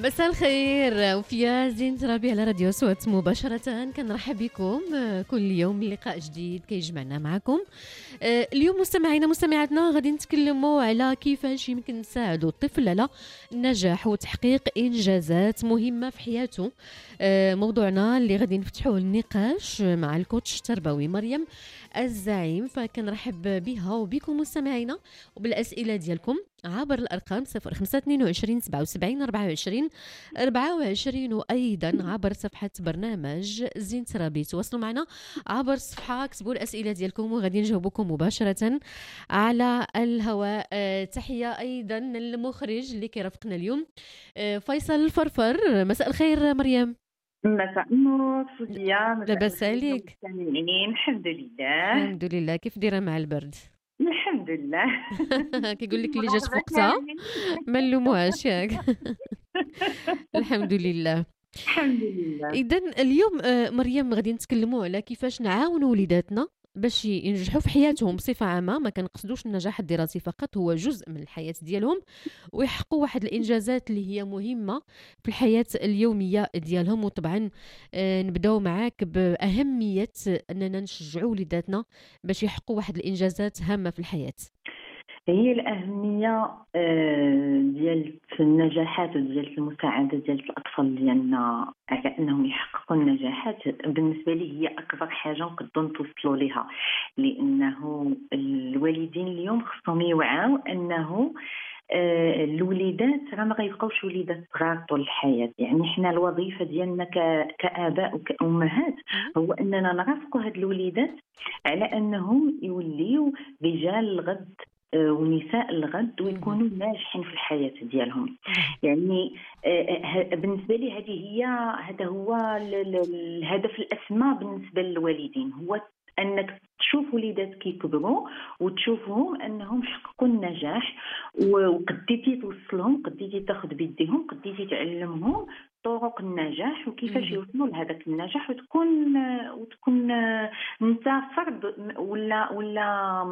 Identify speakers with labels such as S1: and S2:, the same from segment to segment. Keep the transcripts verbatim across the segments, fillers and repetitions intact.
S1: مساء الخير وفيا زين ترابي على راديو صوت مباشرة. كنرحب بكم كل يوم لقاء جديد كيجمعنا معكم. اليوم مستمعينا مستمعاتنا غادي نتكلموا على كيفاش يمكن نساعدوا الطفل على النجاح وتحقيق إنجازات مهمة في حياته. موضوعنا اللي غادي نفتحوه النقاش مع الكوتش التربوي مريم الزعيم، فكنرحب بها وبكم مستمعينا وبالأسئلة ديالكم عبر الأرقام صفر خمسة اثنين وعشرين سبعة وسبعين أربعة وعشرين أربعة وعشرين، وأيضا عبر صفحة برنامج زين ترابي. تواصلوا معنا عبر الصفحة، كتبوا الأسئلة ديالكم وغادي نجاوبكم مباشرة على الهواء. أه تحية أيضا للمخرج اللي كيرافقنا اليوم أه فيصل الفرفر. مساء الخير مريم.
S2: مساء النور فوزية. مساء
S1: لاباس
S2: الخير
S1: عليك؟
S2: المستمعين. الحمد لله.
S1: الحمد لله. كيف دايره مع البرد؟
S2: الحمد لله.
S1: كيقول لك اللي جات في وقتها ما نلوموهاش ياك. الحمد لله.
S2: الحمد لله.
S1: اذا اليوم آه، مريم غادي نتكلموا على كيفاش نعاونوا وليداتنا باش ينجحوا في حياتهم بصفه عامه. ما كنقصدوش النجاح الدراسي فقط، هو جزء من الحياه ديالهم، ويحققوا واحد الانجازات اللي هي مهمه في الحياه اليوميه ديالهم. وطبعا آه، نبداو معاك باهميه اننا نشجعوا وليداتنا باش يحققوا واحد الانجازات هامه في الحياه.
S2: هي الأهمية آه، ديال النجاحات وديال المساعدة ديال الأطفال ديالنا على أنهم يحققوا النجاحات. بالنسبة لي هي أكبر حاجة نقدروا نتوصلوا لها، لأنه الوالدين اليوم خصهم يوعوا أنه آه، الوليدات راه ما غيبقاوش وليدات صغار طول الحياه. يعني حنا الوظيفه ديالنا كاباء وكامهات هو اننا نرافقوا هاد الوليدات على انهم يوليو رجال الغد آه، ونساء الغد ويكونوا ناجحين في الحياه ديالهم. يعني آه، بالنسبه لي هذه هي هذا هو الهدف الاسمى بالنسبه للوالدين، هو انك تشوف وليدات كيكبروا وتشوفهم انهم حققوا النجاح، وقديتي توصلهم، قديتي تاخذ بيديهم، قديتي تعلمهم طرق النجاح وكيفاش يوصلوا لهذاك النجاح، وتكون وتكون انت فرد ولا ولا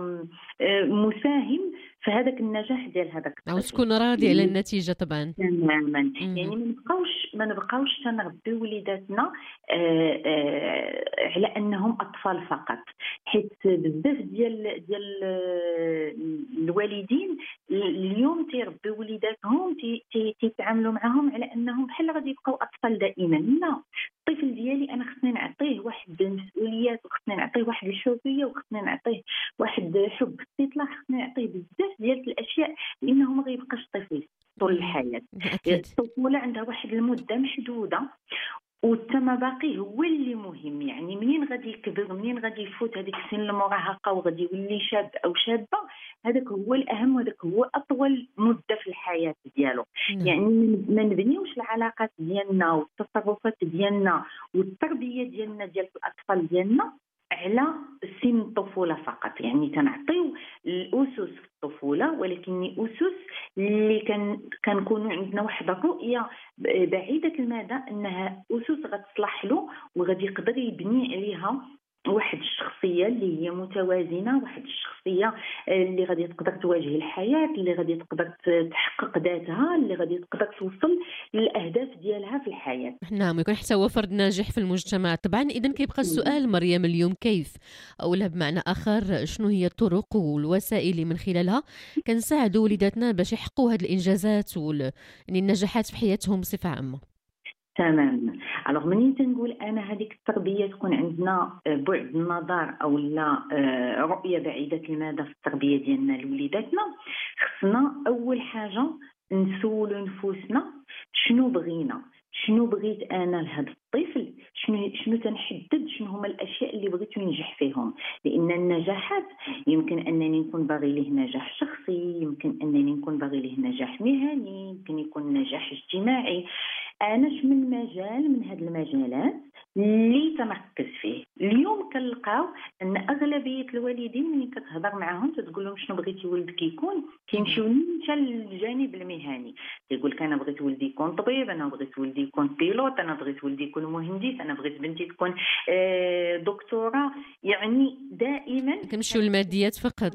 S2: مساهم في هذاك النجاح ديال هذاك
S1: او
S2: الطفل،
S1: تكون راضي على النتيجه طبعا.
S2: تماما. يعني ما نبقاوش ما نبقاوش تنربي وليداتنا آه آه على انهم اطفال فقط، حيت بزاف ديال ديال الوالدين اليوم تيربيو وليداتهم تيتعاملوا معهم على انهم بحال غادي يبقاو اطفال دائما. لا، الطفل ديالي انا خصني نعطيه واحد المسؤوليات، وخصني نعطيه واحد الحريه، وخصني نعطيه واحد حب الاستطلاع، خصني نعطيه بزاف ديال الاشياء، لانه ما غيبقاش طفل طول الحياه. الطفوله عندها واحد المده محدوده، والتما باقي هو اللي مهم. يعني منين غادي يكبر، منين غادي يفوت هذيك سن المراهقه وغادي يولي شاب او شابه، هذاك هو الاهم، وهذاك هو اطول مده في الحياه ديالو. يعني ما نبنيوش العلاقات ديالنا والتصرفات ديالنا والتربيه ديالنا ديال الاطفال ديالنا على سن الطفوله فقط. يعني تنعطيو الاسس في الطفوله، ولكن اسس اللي كان كنكونوا عندنا واحد الرؤيه بعيده المدى انها اسس غتصلح له وغادي يقدر يبني عليها واحد الشخصيه اللي هي متوازنه، واحد الشخصيه اللي غادي تقدر تواجه الحياه، اللي غادي تقدر تحقق ذاتها، اللي غادي تقدر توصل للاهداف ديالها في الحياه.
S1: نعم، يكون حتى هو فرد ناجح في المجتمع طبعا. اذا كيبقى السؤال مريم اليوم، كيف او لا بمعنى اخر شنو هي الطرق والوسائل اللي من خلالها كنساعدوا وليداتنا باش يحققوا هذه الانجازات وال يعني النجاحات في حياتهم بصفه عامه؟
S2: تماما. الوغ منين تنقول انا هذيك التربيه تكون عندنا بعد النظر او لا رؤيه بعيده المدى في التربيه ديالنا لوليداتنا، خصنا اول حاجه نسولوا نفوسنا شنو بغينا، شنو بغيت انا لهذا الطفل، شنو شنو تنحدد شنو هما الاشياء اللي بغيت ينجح فيهم. لان النجاحات يمكن انني نكون باغي ليه نجاح شخصي، يمكن انني نكون باغي ليه نجاح مهني، يمكن يكون نجاح اجتماعي. انا من مجال من هذه المجالات اللي تنركز فيه. اليوم كنلقاو ان اغلبيه الوالدين ملي كتهضر معاهم تتقول لهم شنو بغيتي ولدك يكون، كيمشيو حتى للجانب المهني. كيقول لك انا بغيت ولدي يكون طبيب، انا بغيت ولدي يكون بيلوت، انا بغيت ولدي يكون مهندس، انا بغيت بنتي تكون دكتوره. يعني دائما
S1: كنمشيو للماديات فقط.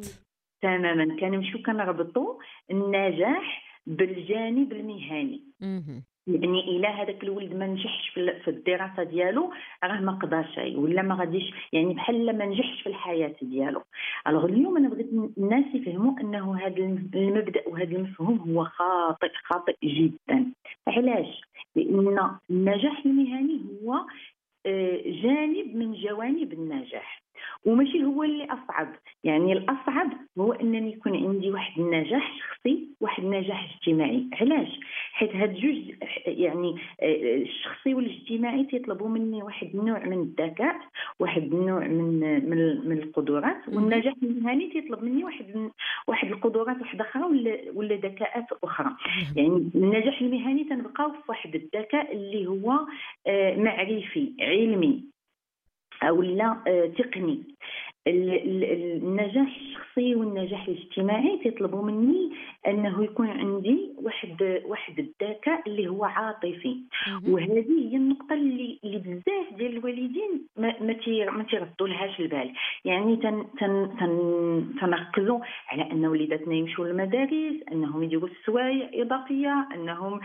S2: تماما، كنمشيو كنربطوا النجاح بالجانب المهني. يعني الا هذاك الولد ما نجحش في في الدراسه ديالو راه ما قداش ولا ما غاديش، يعني بحال ما نجحش في الحياه ديالو. الوغ اليوم انا بغيت الناس يفهموا انه هذا المبدا وهذا المفهوم هو خاطئ خاطئ جدا. علاش؟ لان النجاح المهني هو آه، جانب من جوانب النجاح، وماشي هو اللي أصعب. يعني الأصعب هو أنني يكون عندي واحد النجاح شخصي واحد النجاح اجتماعي. علاش؟ حيت هاد جوج يعني آه، الشخصي والاجتماعي تيطلبوا مني واحد النوع من الذكاء، واحد النوع من من من القدرات، والنجاح المهني تيطلب مني واحد واحد القدرات واحده اخرى ولا ولا ذكاءات اخرى. يعني النجاح المهني تنبقاو في واحد الذكاء اللي هو آه، معرفي علمي او لا آه، تقني. النجاح الشخصي والنجاح الاجتماعي تيطلبوا مني انه يكون عندي واحد واحد الذكاء اللي هو عاطفي. وهذه هي النقطه اللي اللي بزاف ديال الوالدين ما ما تيردوا لهاش البال. يعني تن تن تن تنركزوا على ان وليداتنا يمشوا للمدارس، انهم يديروا السوايع اضافيه، انهم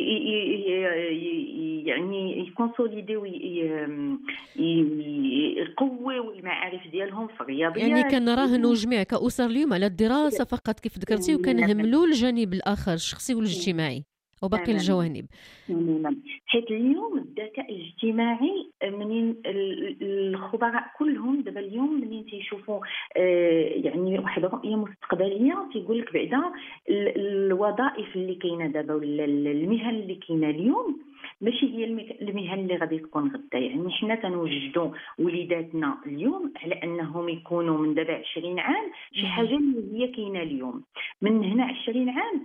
S2: يعني يكونسوليديو يقووا المعارف ديالهم في الرياضيات.
S1: يعني كنراهنوا جميع كأسر اليوم على الدراسة فقط كيف ذكرتي، وكنهملوا الجانب الآخر الشخصي والاجتماعي وباقي الجوانب.
S2: حيت اليوم الذكاء الاجتماعي منين الخبراء كلهم دابا اليوم منين تيشوفوا يعني واحد الرؤيه مستقبليه تيقول لك بعدا الوظائف اللي كاينه دابا ولا المهن اللي كاينه اليوم ماشي هي المهن اللي غادي تكون غدا. يعني حنا تنوجدوا وليداتنا اليوم على انهم يكونوا من دابا عشرين عام شي حاجه اللي هي كاينه اليوم. من هنا عشرين عام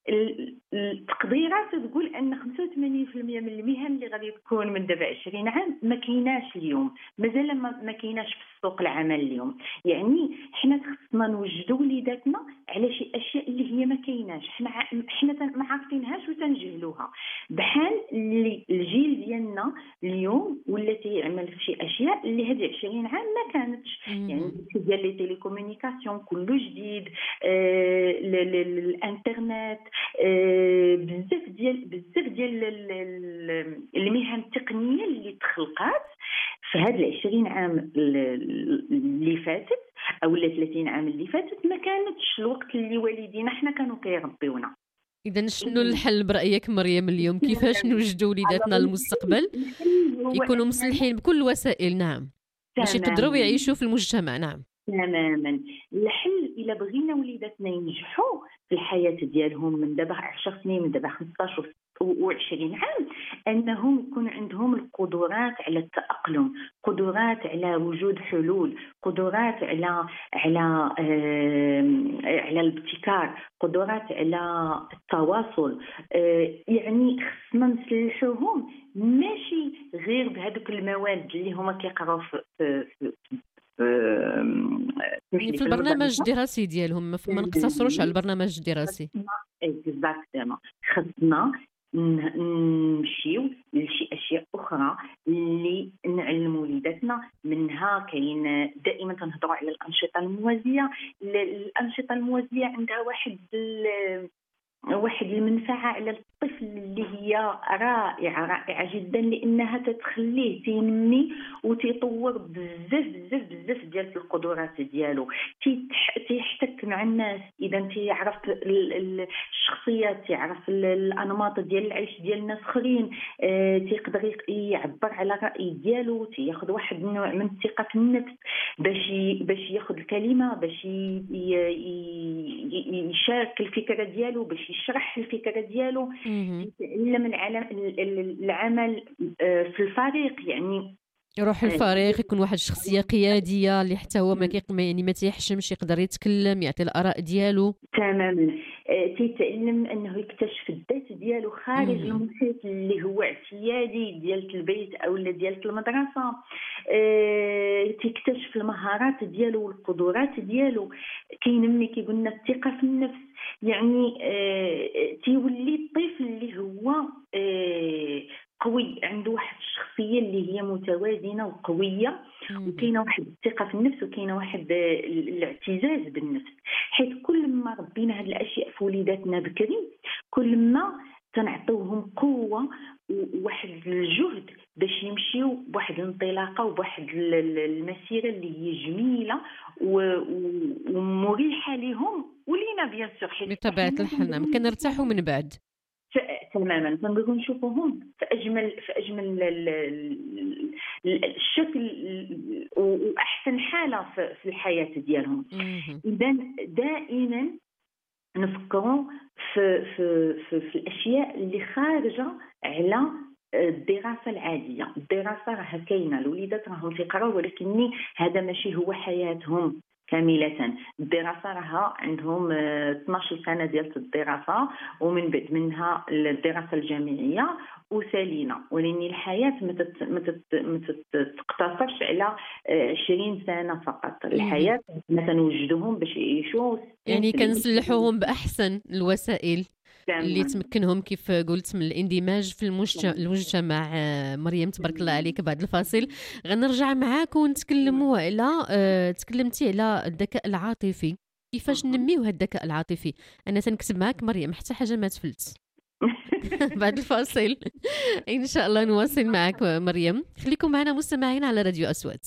S2: التقديرات تقول ان خمسة وثمانين بالمئة من المهن اللي غادي تكون من دابا عشرين عام ما كايناش اليوم، مازال ما كايناش في سوق العمل اليوم. يعني حنا خصنا نوجدوا وليداتنا على شي اشياء اللي هي ما كايناش، حنا حنا ما عارفينهاش وتنجهلوها. بحال اللي الجيل ديالنا اليوم ولا تيعمل في شي اشياء اللي هذه عشرين عام ما كانتش. يعني ديال لي تيليكومونيكاسيون كله جديد، آه الانترنت، آه بزاف ديال بزاف ديال المهن التقنيه اللي تخلقات في هاد العشرين عام اللي فاتت او ثلاثين عام اللي فاتت ما كانتش الوقت اللي والدينا حنا كانوا كيربيونا.
S1: اذا شنو الحل برايك مريم اليوم؟ كيفاش نوجدوا وليداتنا المستقبل يكونوا مصلحين بكل الوسائل؟ نعم، باش يقدروا يعيشوا في المجتمع. نعم
S2: تماما. الحل الا بغينا وليداتنا ينجحوا في الحياه ديالهم من دابا عشر سنين من دابا خمسطاش وعشرين عام، انهم يكون عندهم القدرات على التاقلم، قدرات على وجود حلول، قدرات على على آه على الابتكار، قدرات على التواصل. آه يعني خصنا نسلحوهم ماشي غير بهذوك المواد اللي هما كيقراو في, في, في
S1: في, في البرنامج الدراسي ديالهم، ما نقتصروش على البرنامج الدراسي.
S2: اكزاكتومون. خصنا نمشيو لشي اشياء اخرى اللي نعلموا وليداتنا منها. كاين دائما تنهضروا على الانشطه الموازيه. الانشطه الموازيه عندها واحد واحد المنفعه على الطفل اللي هي رائعه رائعه جدا، لانها تتخليه تنمي وتطور بزاف بزاف بزاف ديال القدرات ديالو، تيحتك مع الناس، اذا تيعرف الشخصيات، تيعرف الانماط ديال العيش ديال الناس اخرين، اه تيقدر يعبر على الراي ديالو، تياخذ واحد النوع من الثقه في النفس باش باش ياخذ الكلمه، باش يشارك الفكره ديالو، باش يشرح الفكره ديالو، يتعلم العالم العمل في الفريق، يعني
S1: يروح الفريق، يكون واحد الشخصيه قياديه اللي حتى هو ما يعني ما تيحشمش، يقدر يتكلم، يعطي الاراء ديالو تماما.
S2: تيتعلم انه يكتشف الذات ديالو خارج مم. المحيط اللي هو اعتيادي ديال البيت او ديال المدرسه. اه تيكتشف المهارات ديالو والقدرات ديالو، كينمي كيقولنا الثقه في النفس. يعني اه تيولي الطفل اللي هو اه قوي، عنده واحد الشخصيه اللي هي متوازنه وقويه، وكاينه واحد الثقه في النفس، وكاينه واحد الاعتزاز بالنفس. حيث كل ما ربينا هذه الاشياء في وليداتنا بكري كل ما تنعطيوهم قوه وواحد الجهد باش يمشيو بواحد الانطلاقه وبواحد المسيره اللي هي جميله ومريحه لهم ولينا بيان سور، حيت
S1: بطبيعه الحال نعم كنرتاحوا من بعد
S2: تماما. فنقدروا نشوفوهم في اجمل في اجمل الشكل واحسن حاله في الحياه ديالهم. اذا دائما نفكروا في في في, في الاشياء اللي خارجه على الدراسه العاديه. الدراسه راه كاينه، الوليدات راهم تيقراو، ولكن هذا ماشي هو حياتهم كامله. الدراسه راها عندهم اثناش سنه ديال الدراسه، ومن بعد منها الدراسه الجامعيه وسالينا، ولكن الحياه ما تقتصرش على عشرين سنه فقط. الحياه ما تنوجدوهم باش يعيشوا،
S1: يعني كنسلحوهم باحسن الوسائل اللي تمكنهم كيف قلت من الاندماج في المجتمع. مريم تبارك الله عليك. بعد الفاصل غنرجع معاك ونتكلموا على أه تكلمتي على الذكاء العاطفي، كيفاش ننميو هذا الذكاء العاطفي. انا تنكتب معاك مريم حتى حاجه ما تفلت. بعد الفاصل ان شاء الله نواصل معاك مريم. خليكم معنا مستمعين على راديو أصوات.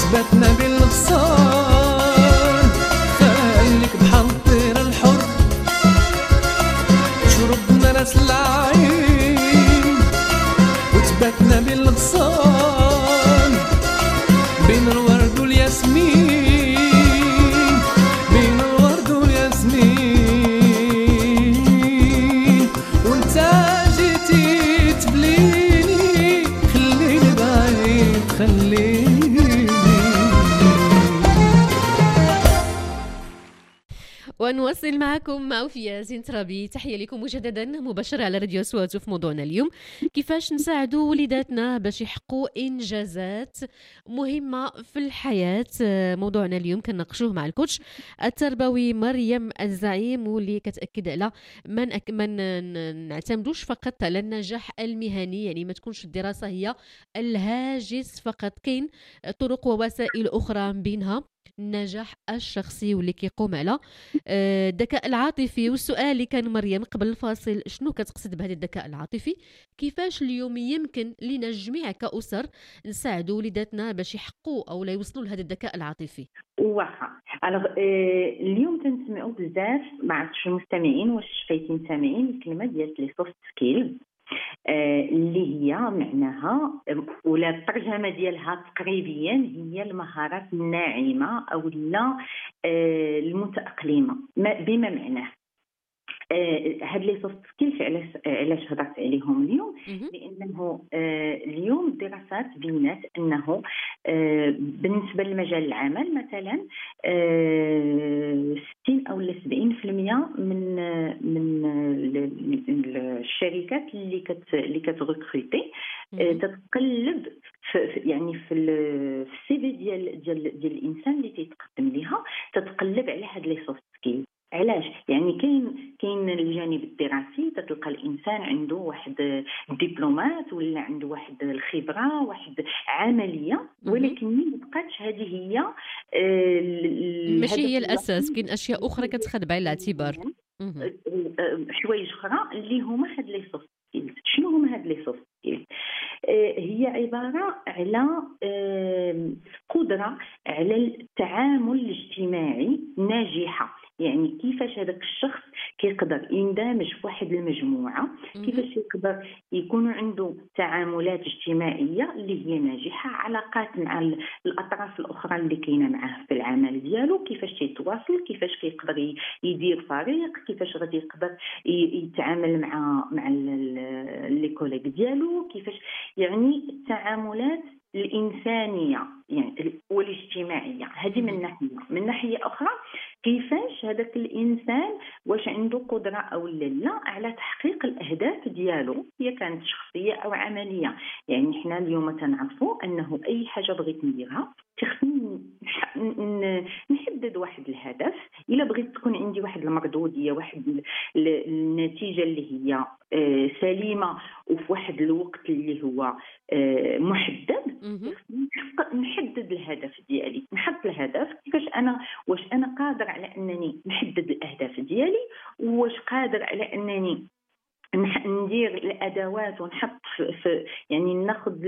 S3: وثبتنا بالغصان، خليك بحال الطير الحر شربنا راس العين، وثبتنا بالغصان بين الورد والياسمين، بين الورد والياسمين. وانت جيتي تبليني خليني بعيد خليني.
S1: ونواصل معكم مع وفية زينترابي. تحية لكم مجددا مباشرة على راديو أصوات. في موضوعنا اليوم كيفاش نساعدوا وليداتنا باش يحققوا إنجازات مهمة في الحياة. موضوعنا اليوم كنناقشوه مع الكوتش التربوي مريم الزعيم، واللي كتأكد على ما نأك... ما نعتمدوش فقط على النجاح المهني، يعني ما تكونش الدراسة هي الهاجس فقط، كاين طرق ووسائل أخرى بينها النجاح الشخصي واللي كيقوم على الذكاء العاطفي. والسؤال اللي كان مريم قبل الفاصل، شنو كتقصد بهذا الذكاء العاطفي؟ كيفاش اليوم يمكن لنا جميع كأسر نساعدوا وليداتنا باش يحققوا او لا يوصلوا لهذا الذكاء العاطفي؟
S2: واخا الوغ اليوم تنسمعوا بزاف، ما عرفتش المستمعين واش فايتين سامعين الكلمه ديال لي سوفت سكيلز اللي هي معناها ولا الترجمه ديالها تقريبيا هي المهارات الناعمه او لا المتاقلمه، بما معناه هاد لي سوفت سكيلز. علاش علاش هضرت عليهم اليوم؟ لانه اليوم الدراسات بينات انه بالنسبه لمجال العمل مثلا ستين او سبعين بالمئة من من الشركات اللي كت اللي كتغوكريتي تتقلب في يعني في السي في ديال ديال ديال الانسان اللي تيتقدم ليها، تتقلب على هاد لي سوفت سكيلز. علاش؟ يعني كاين كاين الجانب الدراسي، تتلقى الانسان عنده واحد الدبلومات ولا عنده واحد الخبره واحد عمليه، ولكن ما بقاتش هذه هي
S1: ماشي هي الاساس، كاين اشياء اخرى كتخد بعين الاعتبار،
S2: حوايج اخرى اللي هما هاد لي سوفت سكيلز. شنو هما هاد لي سوفت سكيلز؟ هي عباره على قدره على التعامل الاجتماعي ناجحه، يعني كيفاش هذاك الشخص كيقدر يندمج في واحد المجموعه، كيفاش يقدر يكون عنده تعاملات اجتماعيه اللي هي ناجحه، علاقات مع الاطراف الاخرى اللي كاينه معاه في العمل ديالو، كيفاش يتواصل، كيفاش كيقدر يدير فريق، كيفاش غادي يقدر يتعامل مع مع لي كوليك ديالو، كيفاش يعني التعاملات الإنسانية يعني والاجتماعية. هذه من ناحية. من ناحية أخرى كيفاش هذاك الإنسان واش عنده قدرة أو لا على تحقيق الأهداف ديالو، هي كانت شخصية أو عملية. يعني حنا اليوم تنعرفوا أنه أي حاجة بغيت نديرها خصني نحدد واحد الهدف. إلا بغيت تكون عندي واحد المردودية، واحد النتيجة اللي هي سليمة وفي واحد الوقت اللي هو محدد، نحدد الهدف ديالي، نحط الهدف كيفاش انا واش انا قادر على انني نحدد الاهداف ديالي، واش قادر على انني ندير الادوات ونحط في يعني ناخذ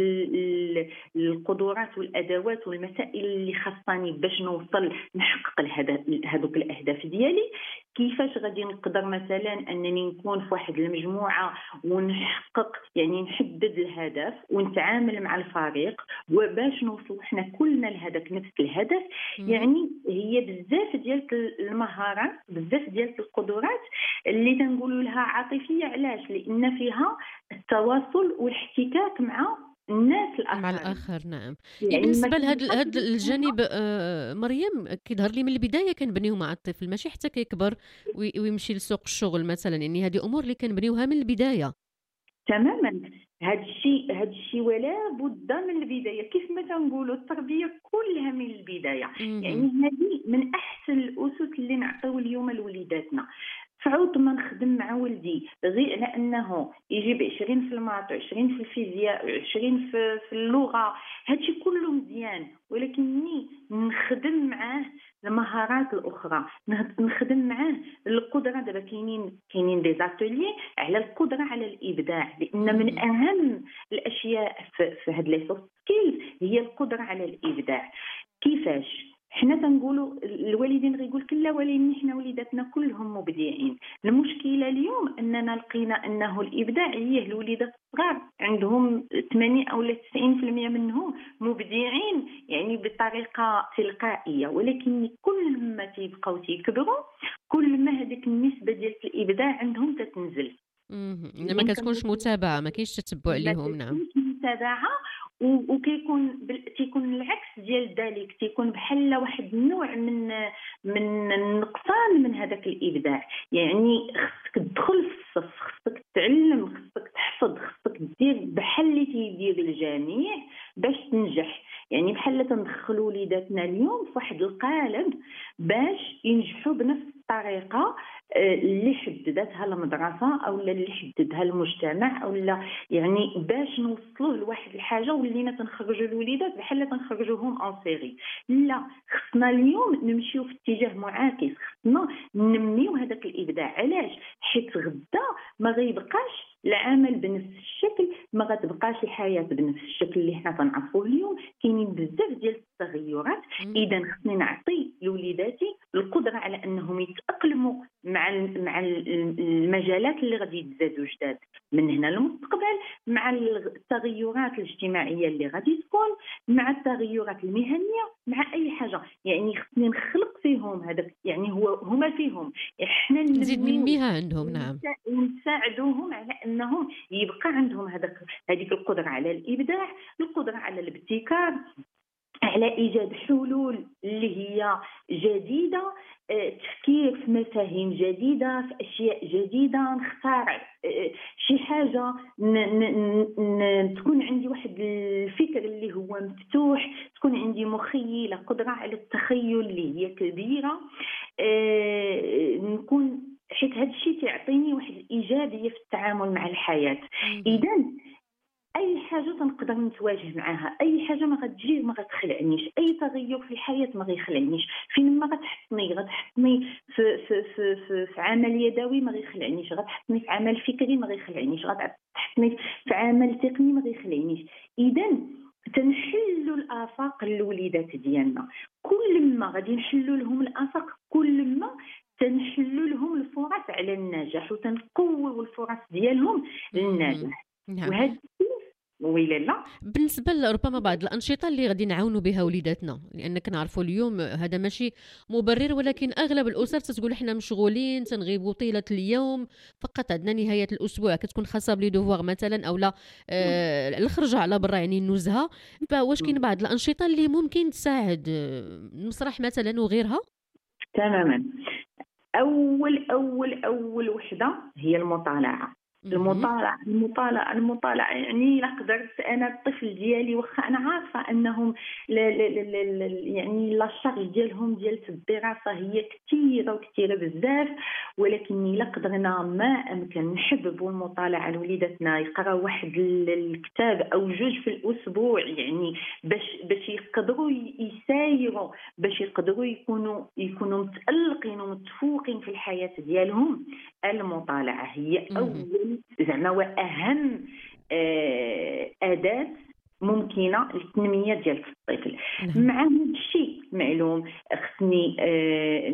S2: القدرات والادوات والمسائل اللي خاصني باش نوصل نحقق هذوك الاهداف ديالي. كيفاش غادي نقدر مثلا انني نكون في واحد المجموعه ونحقق يعني نحدد الهدف ونتعامل مع الفريق وباش نوصل حنا كلنا لهذاك نفس الهدف. يعني هي بزاف ديال المهارات، بزاف ديال القدرات اللي تنقولوا لها عاطفيه. علاش؟ لان فيها التواصل والاحتكاك مع الناس الآخرين.
S1: مع الآخر. نعم. يعني بالنسبة لهذا هذا الجانب آه مريم، كيظهر لي من البداية كنبنيو مع الطفل، ماشي حتى كيكبر ويمشي لسوق الشغل مثلا. يعني هذه أمور اللي كنبنيوها من البداية.
S2: تماما. هذا الشيء هذا الشيء ولا بد من البدايه، كيف ما تنقولوا التربيه كلها من البدايه.
S1: مم.
S2: يعني هذه من احسن الاسس اللي نعطيو اليوم لوليداتنا. فعوض ما نخدم مع ولدي غير على انه يجيب عشرين في الماط وعشرين في الفيزياء وعشرين في, في اللغه، هادشي كله مزيان، ولكنني نخدم معاه المهارات الاخرى، نخدم معاه القدره. دابا كاينين كاينين دي زاتولي على القدره على الابداع، لان من اهم الاشياء في, في هاد لي سوفت سكيلز هي القدره على الابداع. كيفاش حنا تنقولوا الوالدين غيقول لك لا ولكن حنا وليداتنا كلهم مبدعين. المشكله اليوم اننا لقينا انه الابداع هي الوليدات الصغار عندهم ثمانين او تسعين بالمئة منهم مبدعين يعني بطريقه تلقائيه، ولكن كل ما تيبقاو تيكبروا كل ما هذيك النسبه ديال الابداع عندهم تتنزل.
S1: اها ما كتكونش متابعه، ما كاينش تتبع ليهم. نعم
S2: متابعه وكيكون بل... تيكون العكس ديال ذلك، تيكون بحال واحد النوع من من النقصان من هذاك الابداع. يعني خصك تدخل في الصف، خصك تعلم، خصك تحفظ، خصك دير بحال اللي تيدير الجميع باش تنجح. يعني بحال تندخلوا وليداتنا اليوم في واحد القالب باش ينجحوا بنفس الطريقه اللي حددتها المدرسه او اللي حددها المجتمع، او لا يعني باش نوصلوا لواحد الحاجه ولينا تنخرجوا الوليدات بحال تنخرجوهم اون سيري. لا، خصنا اليوم نمشيو في اتجاه معاكس، خصنا ننميو هذاك الابداع. علاش؟ حيت غدا ما غيبقاش العمل بنفس الشكل، ما غتبقاش الحياه بنفس الشكل اللي حنا تنعرفوه اليوم. كاينين بزاف ديال التغيرات. اذا خصني نعطي لوليداتي القدره على انهم يتاقلموا مع مع المجالات اللي غادي يتزادوا جداد من هنا للمستقبل، مع التغيرات الاجتماعيه اللي غادي تكون، مع التغيرات المهنيه، مع اي حاجه. يعني خصني نخلق فيهم هذاك، يعني هو هما فيهم احنا
S1: نزيد ننميها عندهم. نعم
S2: ونساعدوهم على انهم يبقى عندهم هذاك هذيك القدره على الابداع، القدره على الابتكار، على ايجاد حلول اللي هي جديده، تفكير في مفاهيم جديده، في اشياء جديده، نختار شي حاجه ن ن ن تكون عندي واحد الفكر اللي هو مفتوح، تكون عندي مخيله، قدره على التخيل اللي هي كبيره، نكون حيت هذا الشيء تعطيني واحد الايجابيه في التعامل مع الحياه. اذا اي حاجه تنقدر نتواجه معها، اي حاجه ما غتجي ما غتخلعنيش، اي تغير في الحياه ما غيخلعنيش. فين ما غتحطني غتحطني في في في في, في عمل يدوي ما غيخلعنيش، غتحطني في عمل فكري ما غيخلعنيش، غتحطني في عمل تقني ما غيخلعنيش. اذا تنحلوا الافاق للوليدات ديالنا. كل ما غادي نحلوا لهم الافاق كل ما تنحلوا لهم الفرص على النجاح وتنقووا الفرص ديالهم للنجاح.
S1: نعم.
S2: وهذا ويلا لا
S1: بالنسبه لربما بعض الانشطه اللي غادي نعاونوا بها وليداتنا، لان كنعرفوا اليوم هذا ماشي مبرر، ولكن اغلب الاسر تتقول احنا مشغولين تنغيبوا طيله اليوم، فقط عندنا نهايه الاسبوع كتكون خاصه بلي دوفوار مثلا او لا آه الخرجه على برا يعني النزهه. فواش كاين بعض الانشطه اللي ممكن تساعد المسرح مثلا وغيرها؟
S2: تماما. اول اول اول وحده هي المطالعه. المطالعة المطالعة المطالعة يعني لا قدرت أنا الطفل ديالي واخا أنا عارفة أنهم ل ل ل يعني لا شارج ديالهم ديال الدراسة هي كثيرة وكثيرة بزاف، ولكن لا قدرنا ما أمكن نحببوا المطالعة لوليداتنا يقراو واحد الكتاب أو جوج في الأسبوع، يعني باش باش يقدروا يسايروا، باش يقدروا يكونوا يكونوا متألقين ومتفوقين في الحياة ديالهم. المطالعة هي أول زعما واهم آه اداه ممكنه للتنميه ديال الطفل. مع هذا الشيء معلوم خصني آه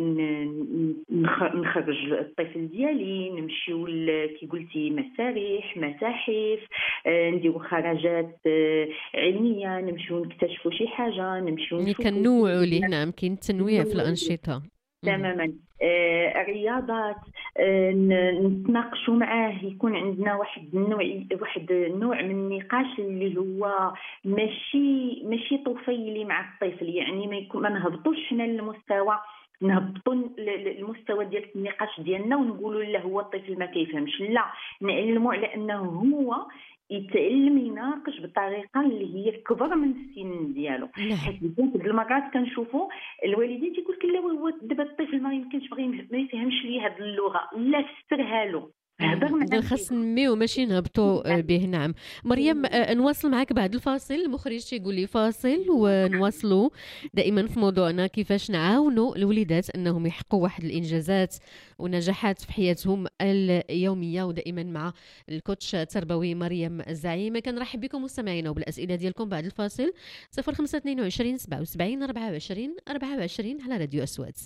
S2: نخرج الطفل ديالي نمشيو كي قلتي مسارح، متاحف، آه نديرو خرجات آه علميه، نمشيو نكتشفوا شي حاجه، نمشيو
S1: نكنوعوا ليه. نعم كاين التنويع في الانشطه
S2: تماما. آه الرياضات آه نتناقشوا معاه، يكون عندنا واحد النوع واحد النوع من النقاش اللي هو ماشي ماشي طفيلي مع الطفل، يعني ما يكون ما نهبطوش حنا للمستوى نهبطوا المستوى ديال النقاش ديالنا ونقولوا لا هو الطفل ما كيفهمش، لا نعلموا على انه هو يتعلم يناقش بطريقه اللي هي كبر من السن ديالو. حيت بزاف المرات كنشوفوا الوالدين تيقول لك لا هو دابا الطفل ما يمكنش ما يفهمش لي هذه اللغه، لا فسرها له هضر
S1: مهم. إذا
S2: معاه
S1: خاص
S2: فيه.
S1: نميو ماشي نهبطوا آه، به. نعم مريم، آه، نواصل معك بعد الفاصل. المخرج تيقول لي فاصل ونواصلوا دائما في موضوعنا كيفاش نعاونوا الوليدات انهم يحققوا واحد الانجازات ونجاحات في حياتهم اليوميه، ودائما مع الكوتش التربوي مريم الزعيم. كنرحب بكم مستمعينا وبالاسئله ديالكم بعد الفاصل. صفر خمسة اثنين وعشرين سبعة وسبعين أربعة وعشرين أربعة وعشرين على راديو أصوات.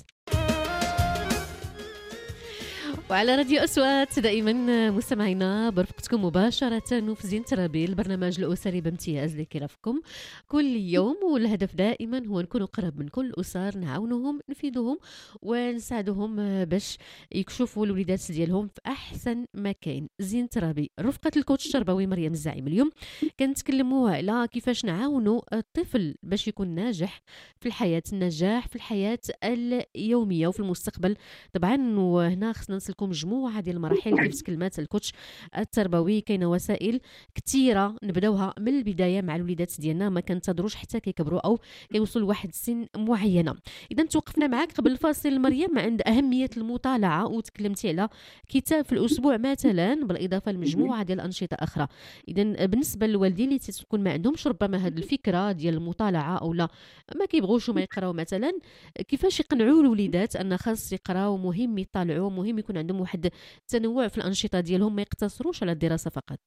S1: وعلى راديو أصوات دائما مستمعينا برفقتكم مباشرة وفي زين ترابي، البرنامج الأسري بامتياز اللي كيرافقكم كل يوم، والهدف دائما هو نكون قرب من كل الأسر، نعاونهم نفيدهم ونساعدهم باش يكشفوا الوليدات ديالهم في أحسن مكان. زين ترابي رفقة الكوتش التربوي مريم الزعيم. اليوم كنتكلموا على كيفاش نعاونوا الطفل باش يكون ناجح في الحياة، النجاح في الحياة اليومية وفي المستقبل طبعا. وهنا خصنا نسلكوا مجموعه ديال المراحل كيف تكلمات الكوتش التربوي. كاينه وسائل كثيره نبداوها من البدايه مع الوليدات ديالنا، ما كنتظروش حتى كيكبروا او كيوصلوا لواحد السن معينه. اذا توقفنا معك قبل الفاصل مريم عند اهميه المطالعه، وتكلمتي على كتاب في الاسبوع مثلا بالاضافه لمجموعه ديال الانشطه اخرى. اذا بالنسبه للوالدين اللي تكون ما عندهمش ربما هذه الفكره ديال المطالعه او لا ما كيبغوش وما يقراو مثلا، كيفاش يقنعوا الوليدات ان خاص يقراو، مهم يطالعوا، مهم يكون عندهم واحد التنوع في الأنشطة ديالهم، ما يقتصروش على الدراسة فقط؟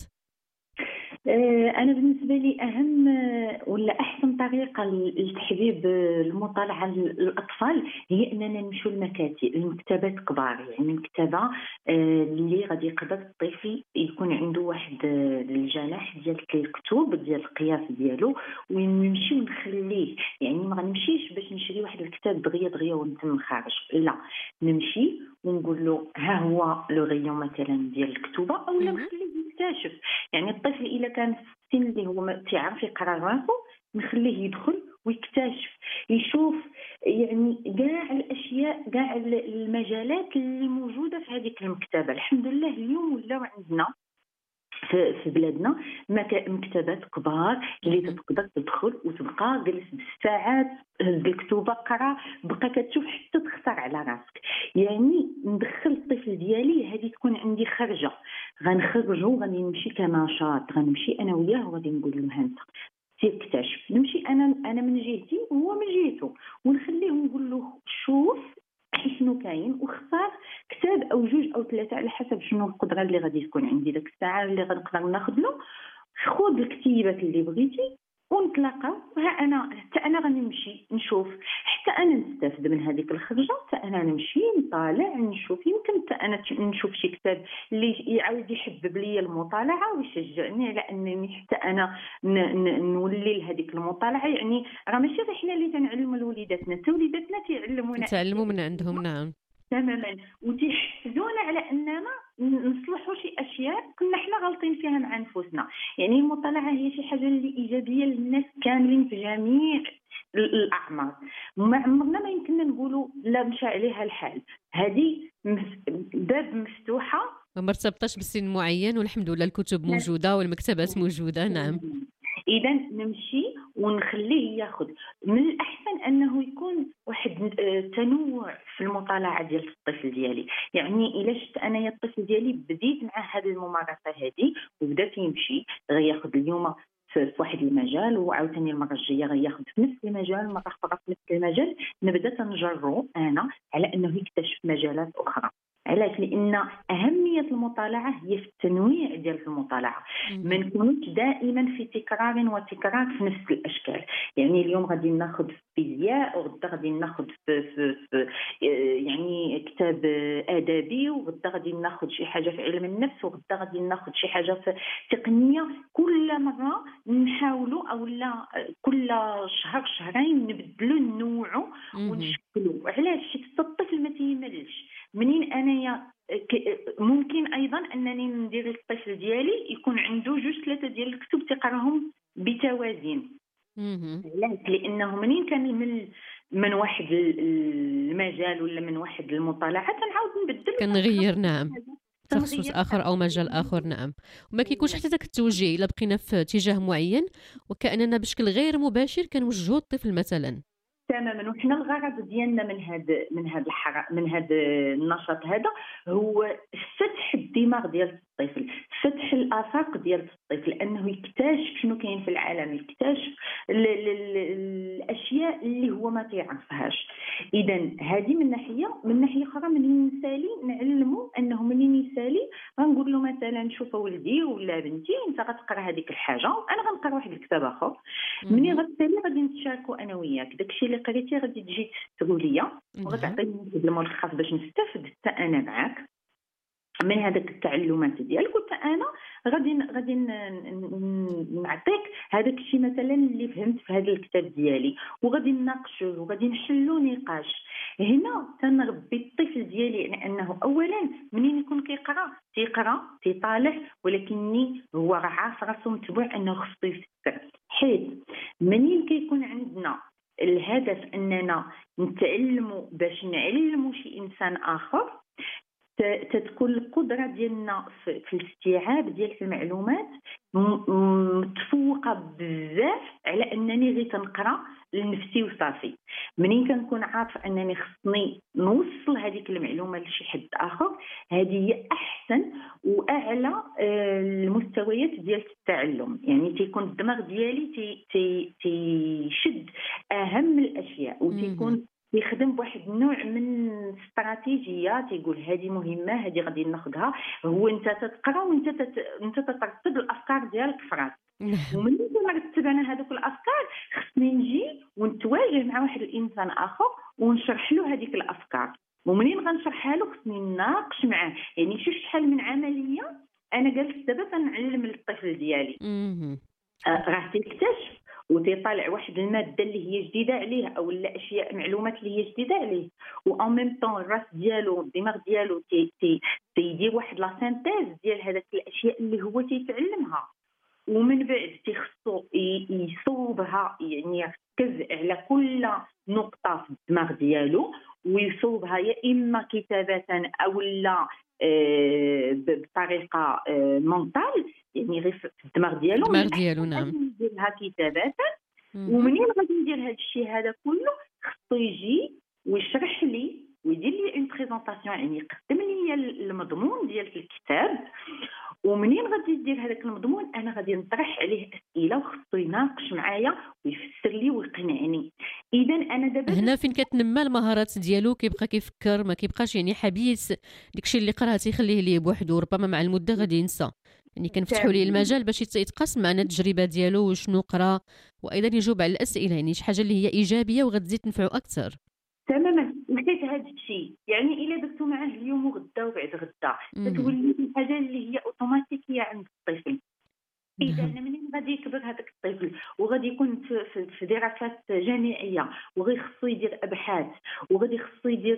S2: أنا بالنسبة لي أهم ولا أحسن طريقة لتحبيب المطالعة للأطفال هي أننا نمشوا المكاتب المكتبات كبار، يعني مكتبة اللي غادي يقدر الطفل يكون عنده واحد الجناح ديال الكتب ديال القياس ديالو ونمشي ونخليه. يعني ما غنمشيش باش نشري واحد الكتاب دغيا دغيا ونتم خارج، لا نمشي ونقول له ها هو لو غيون مثلا ديال الكتبة، او لا نخليه يكتشف. يعني الطفل الا كان في السن اللي هو ما تيعرف يقرا راسو نخليه يدخل ويكتشف، يشوف يعني كاع الاشياء كاع المجالات اللي موجوده في هذيك المكتبه. الحمد لله اليوم ولاو عندنا في بلادنا مكتبات كبار اللي تقدر تدخل وتبقى جلس بالساعات بالكتوبه قرا بقى كتشوف حتى تخسر على راسك. يعني ندخل الطفل ديالي هذه تكون عندي خرجه، غنخرجو غادي نمشي كنشاط، غنمشي انا وياه وغادي نقول له ها انت تكتشف، نمشي انا انا من جهتي وهو من جهته، ونخليه نقول له شوف شنو كاين واختار كتاب او جوج او ثلاثه على حسب شنو القدره اللي غادي تكون عندي داك الساعه اللي غنقدر ناخذ له. خذ الكتيبات اللي بغيتي ونتلاقاو، ها انا حتى انا غنمشي نشوف، حتى انا نستافد من هذيك الخرجه، حتى انا نمشي نطالع نشوف، يمكن حتى انا نشوف شي كتاب اللي يعاود يحبب لي المطالعه ويشجعني على انني حتى انا نولي لهذيك المطالعه. يعني راه ماشي غير حنا اللي تنعلموا لوليداتنا، حتى وليداتنا تيعلمونا
S1: تعلموا من عندهم. نعم
S2: تماما، وتيحفزونا على اننا نصلحوا شي اشياء كنا حنا غلطين فيها مع انفسنا. يعني المطالعه هي شي حاجه اللي ايجابيه للناس كاملين في جميع الاعمار، ما عمرنا ما يمكننا نقولوا لا مشى عليها الحال. هذه باب مفتوحه
S1: ما مرتبطاش بسن معين، والحمد لله الكتب موجوده والمكتبات موجوده. نعم
S2: اذا نمشي ونخليه ياخذ. من الاحسن انه يكون واحد تنوع في المطالعه ديال الطفل ديالي. يعني الا شفت انا يا الطفل ديالي بديت مع هذه الممارسه هذه وبدا يمشي غياخذ اليوم في واحد المجال وعاوتاني المره الجايه غياخذ في نفس المجال، مره اخرى في نفس المجال، نبدا تنجرو انا على انه يكتشف مجالات اخرى. علاش؟ لان اهميه المطالعه هي في التنويع ديال المطالعه، ما نكونوش دائما في تكرار وتكرار في نفس الاشكال. يعني اليوم غادي ناخذ في فيزياء وغدا غادي ناخذ في, في, في يعني كتاب ادبي، وغدا غادي ناخذ شي حاجه في علم النفس، وغدا غادي ناخذ شي حاجه في تقنيه. كل مره نحاولوا او لا كل شهر شهرين نبدلوا نوعه ونشكلوا. علاش؟ حتى الطفل ما تيملش. منين انايا ممكن ايضا انني ندير الطفل ديالي يكون عنده جوج ثلاثه ديال الكتب تقراهم بتوازن. علاش؟ لانه منين كان من من واحد المجال ولا من واحد المطالعه كنعاود نبدل
S1: كنغير. نعم تخصص اخر او مجال اخر. نعم وما كيكونش حتى داك التوجيه الا بقينا في اتجاه معين وكاننا بشكل غير مباشر كنوجهوا الطفل مثلا.
S2: تماما. وحنا الغرض ديالنا من هذا من هذا الحر... من هذا النشاط هذا هو فتح الدماغ ديال الطفل، فتح الافاق ديال الطفل، انه يكتشف شنو كاين في العالم، يكتشف ال... ال... ال... الاشياء اللي هو ما تعرفهاش. اذا هذه من ناحيه. من ناحيه اخرى منين نسالي نعلمه انه منين يسالي غنقول له مثلا شوف ولدي ولا بنتي انت غتقرا هذيك الحاجه وانا غنقرا واحد الكتاب اخر، منين غتسالي غادي نتشاركوا انا وياك داكشي اللي قريتي غادي تجي تفسروا ليا وغتعطيني الملخص باش نستافد حتى انا معاك من هذاك التعلمات ديالك، وحتى انا غادي غادي نعطيك هذاك الشيء مثلا اللي فهمت في هذا الكتاب ديالي، وغادي نناقشوه وغادي نحلوا نقاش. هنا تنربي الطفل ديالي لانه اولا منين يكون كيقرا تيقرا تيطالع، ولكني هو راه عارف راسو متبوع انه خصو يفكر، حيت منين كيكون عندنا الهدف اننا نتعلموا باش نعلموا شي انسان اخر، تتكون القدره ديالنا في الاستيعاب ديال المعلومات متفوقه بزاف على انني غير تنقرا لنفسي وصافي. منين كنكون عارف انني خصني نوصل هذيك المعلومه لشي حد اخر، هذه هي احسن واعلى المستويات ديال التعلم. يعني تيكون الدماغ ديالي تي تي تيشد اهم الاشياء وتيكون يخدم بواحد النوع من الاستراتيجيه، تيقول هذه مهمه هذه غادي ناخذها. هو انت تتقرا وانت تت... انت تترتب الافكار ديالك في راسك، ومن ما رتب انا هذوك الافكار خصني نجي ونتواجه مع واحد الانسان اخر ونشرح له هذيك الافكار، ومنين غنشرحها له خصني نناقش معاه. يعني شوف شحال من عمليه انا جالس دابا تنعلم الطفل ديالي آه راه تيكتشف وتيطالع واحد الماده اللي هي جديده عليه او لا اشياء معلومات اللي هي جديده عليه، وان ميم طون الراس ديالو الدماغ ديالو تي تي تيدير واحد لا سينتيز ديال هذاك الاشياء اللي هو تيتعلمها، ومن بعد تيخصو يصوبها، يعني يركز على كل نقطه في الدماغ ديالو ويصوبها يا اما كتابه او لا بطريقه مونتال، يعني غير في الدماغ ديالو
S1: الدماغ ديالو نعم
S2: نديرها كتابات. ومنين غادي ندير هذا الشيء هذا كله خصو يجي ويشرح لي ويدير لي اون بريزونطاسيون، يعني يقدم لي المضمون ديال الكتاب، ومنين غادي يدير هذاك المضمون انا غادي نطرح عليه اسئله وخصو يناقش معايا ويفسر لي ويقنعني. اذا انا دابا
S1: هنا فين كتنمى المهارات ديالو، كيبقى كيفكر ما كيبقاش يعني حبيس داكشي اللي قراه تيخليه ليه بوحدو، ربما مع المده غادي ينسى. يعني كنفتحوا ليه المجال باش يتقاسم معنا التجربه ديالو وشنو قرا، وايضا يجاوب على الاسئله، يعني شي حاجه اللي هي ايجابيه وغتزيد تنفعو اكثر.
S2: تماما. لقيت هذا الشيء يعني الا درتو معاه اليوم وغدا وبعد غدا تتولي الحاجه اللي هي اوتوماتيكيه عند الطفل. اذا منين غادي يكبر هذاك الطفل وغادي يكون في, في دراسات جامعيه وغادي خصو يدير ابحاث وغادي خصو يدير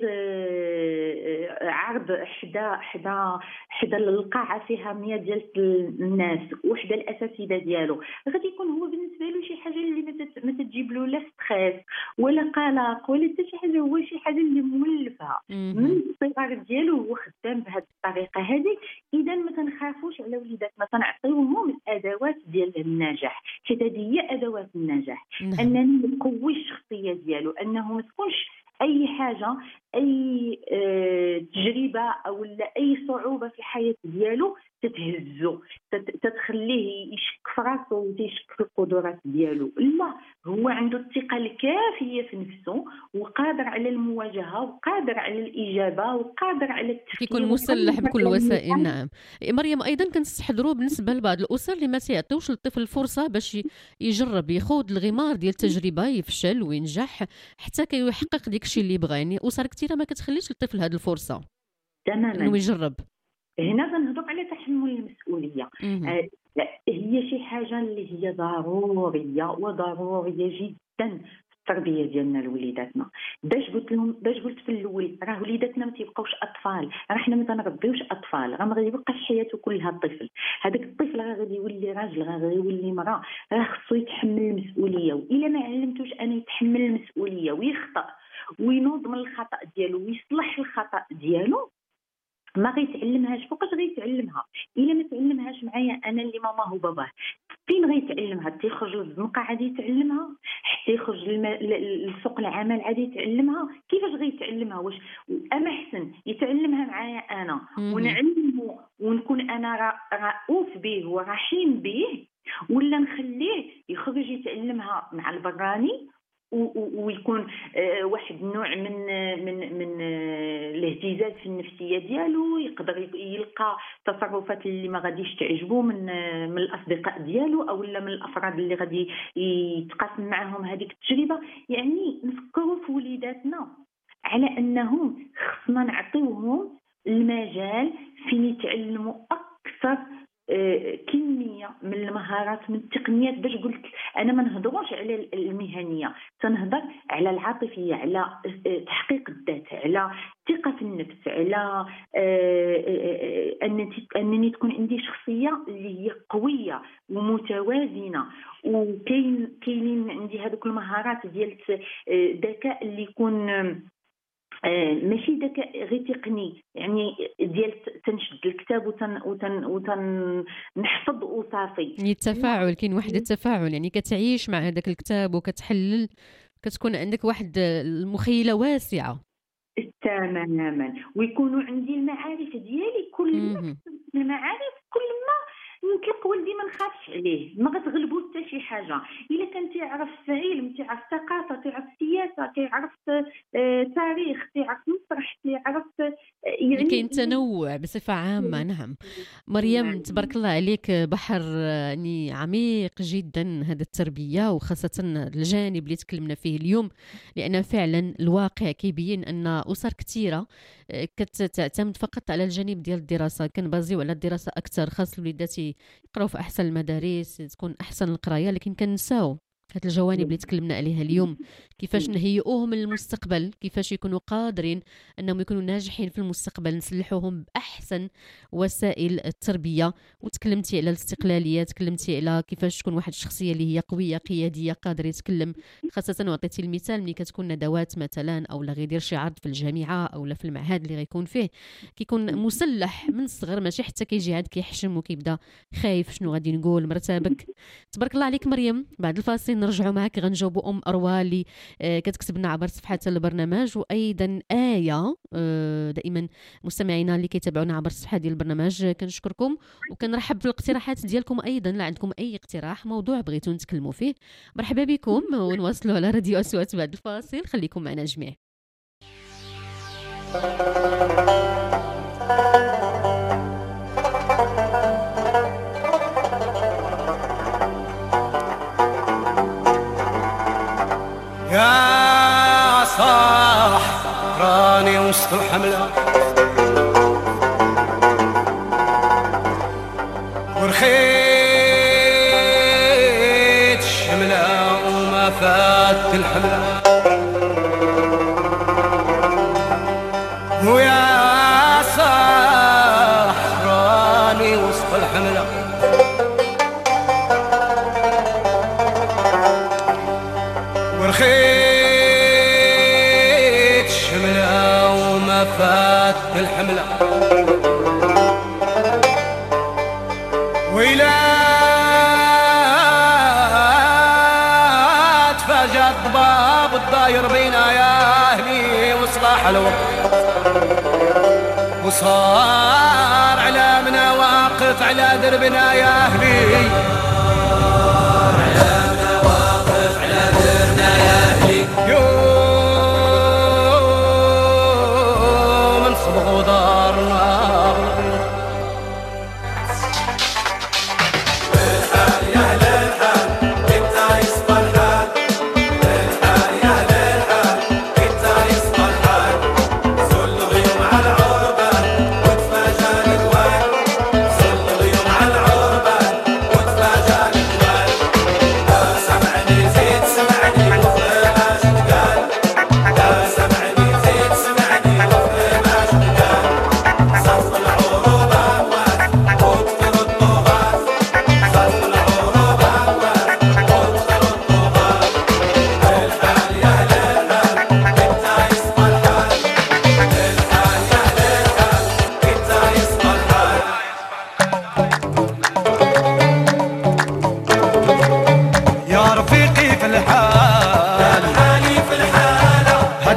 S2: عرض حدا حدا حدا القاعه فيها مية ديال الناس وحدا الاساتذه ديالو، غادي يكون هو بالنسبه له شي حاجه اللي ما تجيب له لا ستريس ولا قلق ولا حتى شي حاجه، هو شي حاجه اللي مولفها من الصغر ديالو هو خدام بهذه الطريقه هذه. اذا ما تنخافوش على وليداتنا، تنعطيوهم الادوات ديال النجاح، حيت هذه هي ادوات النجاح. انني نقوي الشخصيه ديالو، انه ما تكونش اي حاجه اي اه تجربه او لا اي صعوبه في الحياه ديالو تتهزو تتخليه يشك في راسو ويشك في القدرات ديالو. لا، هو عنده الثقه الكافيه في نفسه وقادر على المواجهه وقادر على الاجابه وقادر على التفكير،
S1: يكون مسلح بكل الوسائل. نعم مريم، ايضا كنستحضروا بالنسبه لبعض الاسر اللي ما تيعطيوش للطفل الفرصه باش يجرب يخوض الغمار ديال التجربه، يفشل وينجح حتى كيحقق ديك الشيء اللي بغى. يعني اسر كثيره ما كتخليش للطفل هذه الفرصه
S2: تماما
S1: انه يجرب.
S2: هنا غنهضر على تحمل المسؤوليه. آه هي شي حاجه اللي هي ضروريه وضروريه جدا في التربيه ديالنا لوليداتنا. باش قلت لهم باش قلت في الاول راه وليداتنا ما تيبقاوش اطفال، راه حنا ما تنربيوش اطفال، راه ما غادي يبقاش حياته كلها طفل. هذاك الطفل راه غادي يولي راجل، راه غادي يولي مراه، راه خصو يتحمل المسؤوليه. والا ما علمتوش انا يتحمل المسؤوليه ويخطا وينوض من الخطا ديالو ويصلح الخطا ديالو، ما غيتعلمهاش. فوقاش غيتعلمها؟ الا ما تعلمهاش معايا انا اللي ماما هو باباه، فين غيتعلمها؟ تيخرج للزنقه عادي يتعلمها، حتى يخرج لسوق العمل عادي يتعلمها، كيفاش غيتعلمها؟ واش اما احسن يتعلمها معايا انا ونعلمه ونكون انا رؤوف به ورحيم به، ولا نخليه يخرج يتعلمها مع البراني ويكون واحد النوع من من من الاهتزاز في النفسيه ديالو، يقدر يلقى تصرفات اللي ما غاديش تعجبو من من الاصدقاء ديالو او لا من الافراد اللي غادي يتقاسم معهم هذيك التجربه. يعني نفكروا في وليداتنا على انهم خصنا نعطيوهم المجال فين يتعلموا اكثر كميه من المهارات من التقنيات. باش قلت انا ما نهضروش على المهنيه، تنهضر على العاطفيه، على تحقيق الذات، على الثقه في النفس، على انني انني تكون عندي شخصيه اللي هي قويه ومتوازنه، وكاين كاينين عندي هذوك المهارات ديال الذكاء اللي يكون ماشي ذكاء غير تقني، يعني ديال تنشد الكتاب وتن وتن وتن نحفظ وصافي.
S1: التفاعل، كاين واحد التفاعل، يعني كتعيش مع هذاك الكتاب وكتحلل، كتكون عندك واحد المخيله واسعه
S2: تماما. ويكونوا عندي المعارف ديالي، كل ما المعارف كل ما نطلق ولدي ما نخافش عليه، ما غتغلبو حتى شي حاجه. الا كان تيعرف علم، تيعرف ثقافه، تيعرف سياسه، تيعرف آه تاريخ، تيعرف مسرح، تيعرف آه
S1: يعني كاين تنوع بصفه عامه. نعم مريم، تبارك الله عليك، بحر يعني عميق جدا هذا التربيه، وخاصه الجانب اللي تكلمنا فيه اليوم، لان فعلا الواقع كيبين ان اسر كثيره كتعتمد فقط على الجانب ديال الدراسه، كنبازيو على الدراسه اكثر، خاص الوليدات يقراو في احسن المدارس، تكون احسن القرايه، لكن كنساو هاد الجوانب اللي تكلمنا عليها اليوم، كيفاش نهيئوهم للمستقبل، كيفاش يكونوا قادرين انهم يكونوا ناجحين في المستقبل، نسلحوهم باحسن وسائل التربيه. وتكلمتي على الاستقلاليه، تكلمتي على كيفاش تكون واحد الشخصيه اللي هي قويه قياديه قادر يتكلم، خاصه وعطيتي المثال ملي كتكون ندوات مثلا او لا غيدير شي عرض في الجامعه او لا في المعهد اللي غيكون فيه، كيكون مسلح من الصغر، ماشي حتى كيجي عاد كيحشم وكيبدا خايف شنو غادي نقول مرتبك. تبارك الله عليك مريم. بعد الفاصل نرجعوا معك، غنجاوبوا ام اروى اللي كتكتب لنا عبر صفحات البرنامج، وايضا ايه دائما مستمعينا اللي كيتابعونا عبر الصفحه ديال البرنامج كنشكركم وكنرحب بالاقتراحات ديالكم. ايضا لا عندكم اي اقتراح، موضوع بغيتو نتكلموا فيه، مرحبا بكم ونواصلوا على راديو أصوات بعد الفاصل. خليكم معنا جميع.
S3: يا صاح راني وسط الحملة ورخيت الشملة وما فات الحملة، ويا صاح راني وسط الحملة ورخيت الشملة وما فات الحملة، ويلا تفاجأت ضباب الضاير بينا يا أهلي وصلاح الوقت، وصار علامنا واقف على دربنا يا أهلي، علامنا واقف على دربنا يا أهلي، يوم نصبغوا دارنا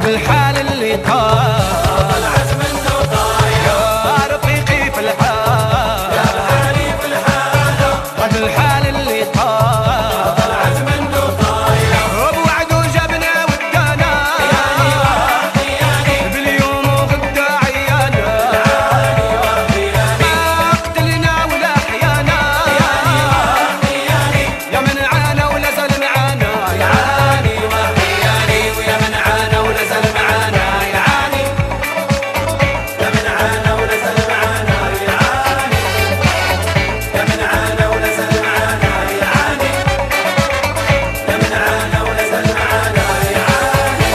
S3: الحال اللي طال عزم انه طاير يا رفيقي في الحال يا بحالي في الحال قد الحال اللي طال عزم انه طاير وبوعد وجبنا ودانا ياني وحياني باليوم وغدا عيانا ياني وحياني ما قتلنا ولا حيانا ياني وحياني يا من عانى ولا زال معانا يعاني وحياني ويا من عانى ولا زال معانا يعاني يا من عانى ولا زال معانا يعاني يا من عانى ولا زال معانا يعاني يا من عانى ولا زال معانا يعاني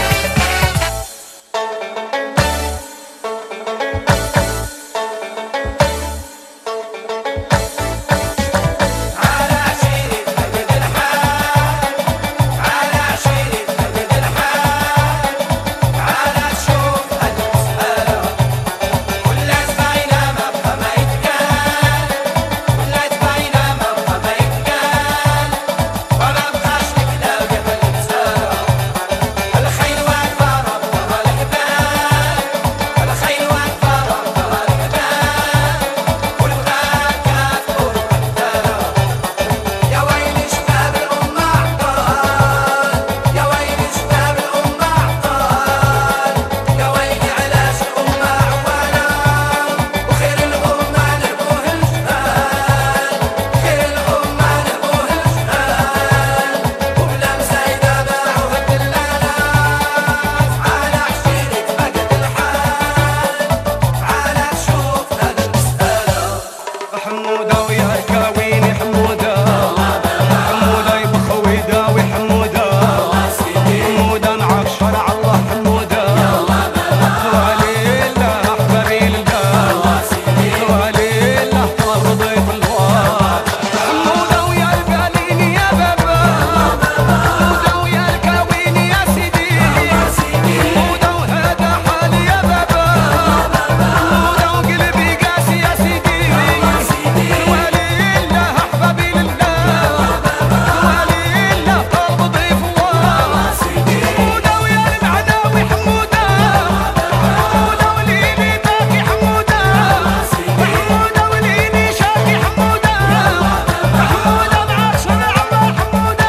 S3: على عشيرة مجد الحال على عشيرة مجد الحال على شوف المسألة كل زباينة ما بقى ما يتقال كل زباينة ما بقى ما يتقال ولا بقاش نتلاقى بالمسألة الخيل واقفة ربطها الحبال الخيل واقفة ربطها الحبال والبغاء كافور قتالة يا ويلي شباب الأمة عطال يا ويلي شباب الأمة عطال يا ويلي علاش الأمة عوالة وخير الأمة نبوه الجهال خير الأمة نبوه الجهال وبلا مسايدة باعوها الدلالة على عشيرة مجد الحال على شوف هذا المسألة حمودة ويا كاويني حمودة حمودة يا بخوي داوي حمودة حمودة معاك شرع الله حمودة وليلة أحبابي لله وليلة رضيت الواد حمودة ويا الباليني يا بابا حمودة ويا الكاويني يا سيدي حمودة وهذا حالي يا بابا حمودة وقلبي قاسي يا سيدي وليلة أحبابي لله وليلة قلب ضيف الله حمودة ويا المعناوي حمودة حمودة وليني باقي حمودة حمودة وليني شاقي حمودة حمودة مع شرع الله حمودة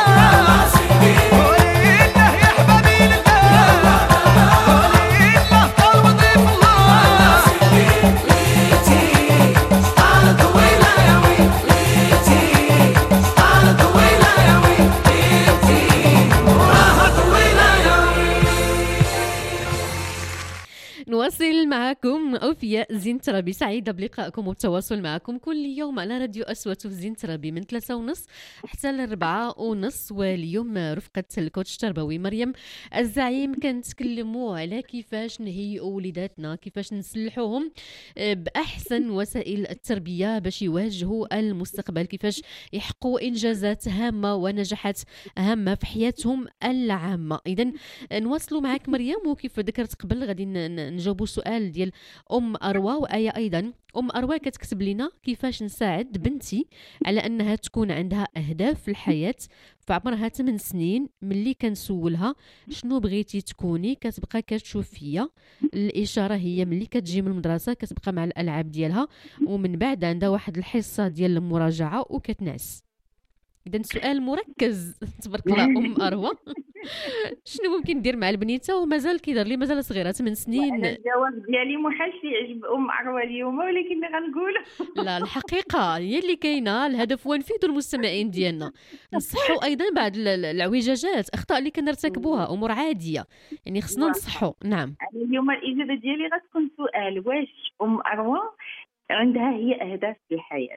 S3: وليلة يا أحبابي لله وليلة قلب ضيف الله على طويلة يا ويل على طويلة يا ويل وراها طويلة يا ويل
S1: نواصل معكم أوفياء زين ترابي، سعيدة بلقائكم والتواصل معكم كل يوم على راديو أصوات زين ترابي من ثلاثة ونص حتى لأربعة ونص. واليوم رفقة الكوتش التربوي مريم الزعيم كنتكلموا على كيفاش نهيئوا وليداتنا، كيفاش نسلحوهم آه، بأحسن وسائل التربية باش يواجهوا المستقبل، كيفاش يحققوا إنجازات هامة ونجاحات هامة في حياتهم العامة. إذن نواصلوا معك مريم، وكيف ذكرت قبل غادي ن- ن- نجاوبوا سؤال ديال أم أروى وآية. أيضا أم أروى كتكتب لنا كيفاش نساعد بنتي على أنها تكون عندها أهداف في الحياة في عمرها ثمان سنين. ملي كنسولها شنو بغيتي تكوني كتبقى كتشوف فيا، الإشارة هي ملي كتجي من المدرسة كتبقى مع الألعاب ديالها، ومن بعد عندها واحد الحصة ديال المراجعة وكتنعس. إذا سؤال مركز تبارك الله أم أروى، شنو ممكن ندير مع البنيته ومازال كيدار لي مازال صغيره ثمان
S2: أنا
S1: سنين؟
S2: الجواب ديالي محالش يعجب ام عروه اليوم، ولكن غنقول
S1: لا الحقيقه هي اللي كاينه، الهدف هو نفيدوا المستمعين ديالنا، نصحوا ايضا بعض ال- ال- العوجاجات، اخطاء اللي كنرتكبوها امور عاديه، يعني خصنا نصحوا. نعم
S2: أنا اليوم الاجابه ديالي غتكون سؤال: واش ام عروه عندها هي اهداف في الحياه؟